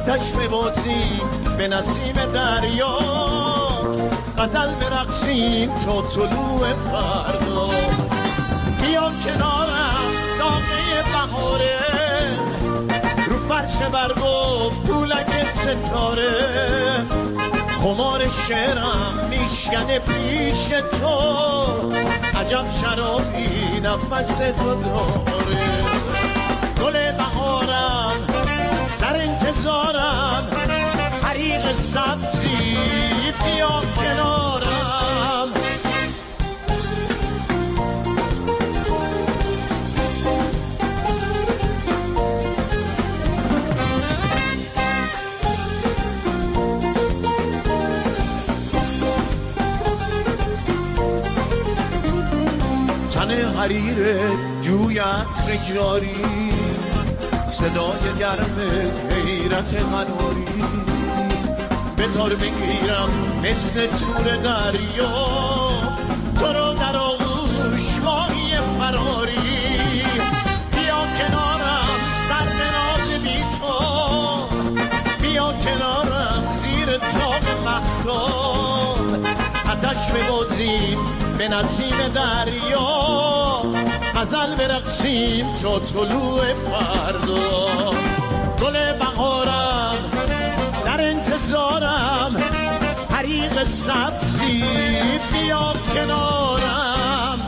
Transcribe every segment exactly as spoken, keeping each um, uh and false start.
آتش ببازیم به نسیم دریا، غزل برقصیم تا طلوع فردا. بیا کنارم ساقه بهاره، رو فرش برگ و پولک ستاره، خمار شعرم میشکنه پیش تو، عجب شرابی نفس تو داره. گل بهارم در انتظارم، حریق سبزی بیا کنارم. تن حریر جوی عطر جاری، صدای گرم حیرت قناری، بذار بگیرم مثل تور دریا، تو رو در آغوش ماهی فراری. بیا کنارم سر به ناز بی تو، بیا کنارم زیر تاق مهتاب، آتش ببازیم به نسیم دریا، غزل برقصیم تا طلوع فردا. گل بهارم در انتظارم، حریق سبزی بیا کنارم.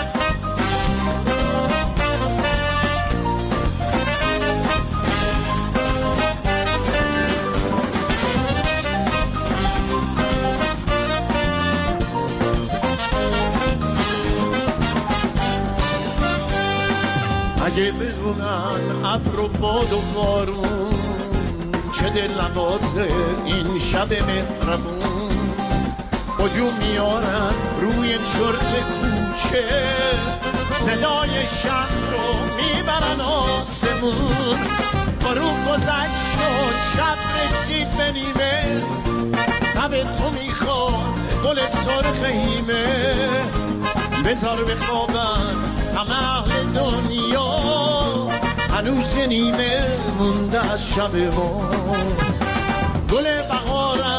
اگه بدونن ابر و باد و بارون، چه دلنوازه این شب مهربون. هجوم میارن روی چرت کوچه، صدای شهر رو میبرن آسمون. غروب گذشت و شب رسید به نیمه، لب تو میخواد گل سرخ هیمه. بذار بخوابن همه اهل دنیا، هنوز نیمه مونده از شب ما. گل بهارم